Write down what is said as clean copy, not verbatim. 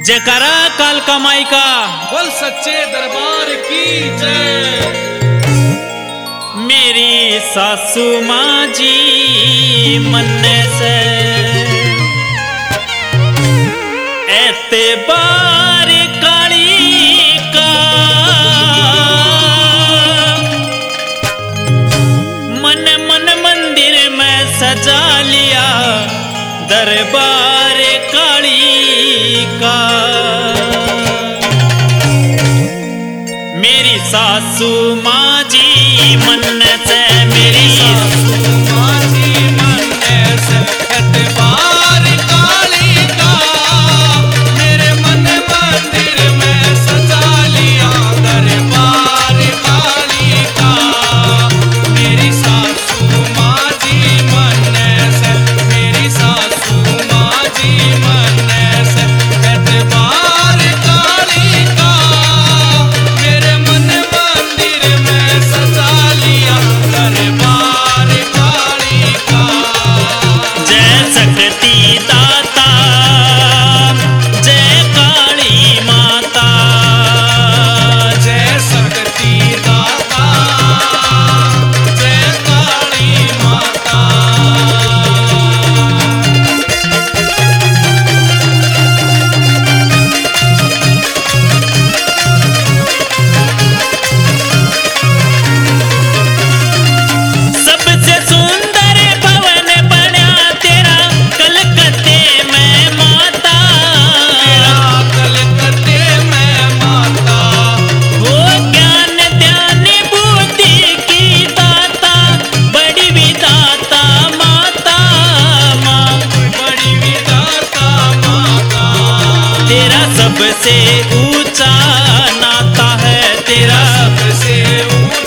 जयकारा काल का माई का बोल सच्चे दरबार की जय। मेरी सासू माँ जी मन से एतबार काली का मन मन मंदिर में सजा लिया दरबार काली का। मेरी सासू माँ जी मन से मेरी सासू माँ जी मन से एतबार काली का मेरे मन मंदिर में सजा लिया दरबार काली का। मेरी सासू माँ जी मन से मेरी सासू माँ जी मन से एतबार काली का मेरे मन मंदिर में सजा लिया दरबार काली का। जय शक्ति दाता जय काली माता जय शक्ति दाता जय काली माता। सबसे सुंदर भवन बना तेरा कलकत्ते में माता। तेरा कलकत्ते में माता वो ज्ञान ध्यान बुद्धि की दाता बड़ी विदाता माता माँ बड़ी विधाता माता। तेरा सबसे ऊंचा नाता है तेरा सबसे